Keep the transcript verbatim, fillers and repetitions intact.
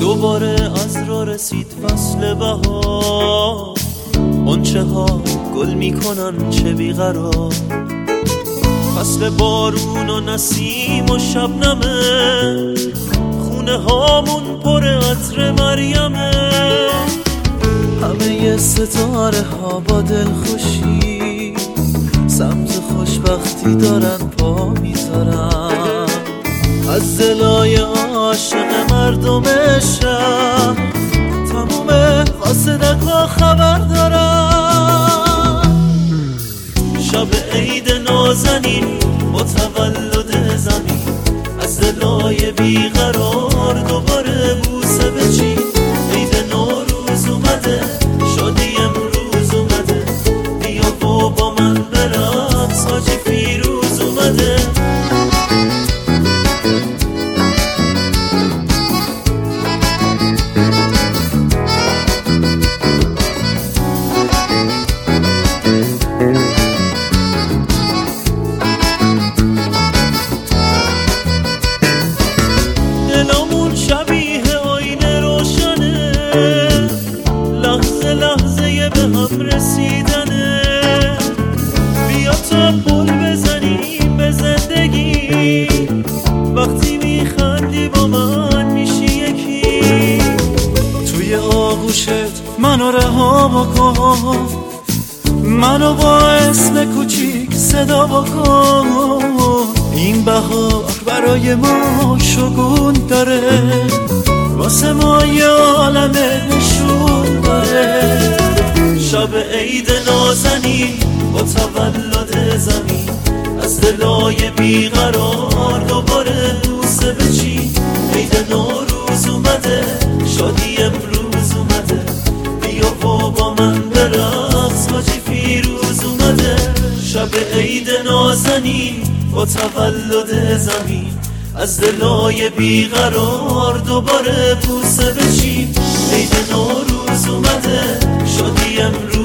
دوباره از را رسید فصل بهار، غنچه ها گل میکنن چه بیقرار. فصل بارون و نسیم و شبنمه، خونه هامون پر عطر مریمه. همه ستاره ها با دلخوشی سمت خوشبختی دارن پا میذارن. از دلای عاشق مردم شهر تموم قاصدک ها خبر دارن. شب عید نازنین با تولد زمین، از دلای بیقرار دوباره بوسه بچین. عید نوروز اومده، شادی امروز اومده، بیا و با من برم ساجی فیروز اومده. دلمون شبیه آینه روشنه، لحظه لحظه به هم رسیدنه. بیا تا پل بزنیم به زندگی، وقتی میخندی با من میشی یکی. توی آغوشت منو رها بکن، منو با اسم کوچیک صدا بکن. این بهار برای ما شگون داره، واسه ما یه عالم نشون داره. شب عید نازنین با تولد زمین، از دلای بیقرار دوباره بوسه بچین. عید نوروز اومده، شادی امروز اومده، بیا و با من برقص حاجی فیروز اومده. شب عید نازنین با تولد زمین، از دلای بیقرار دوباره بوسه بچین. عید نوروز اومده، شادی امروز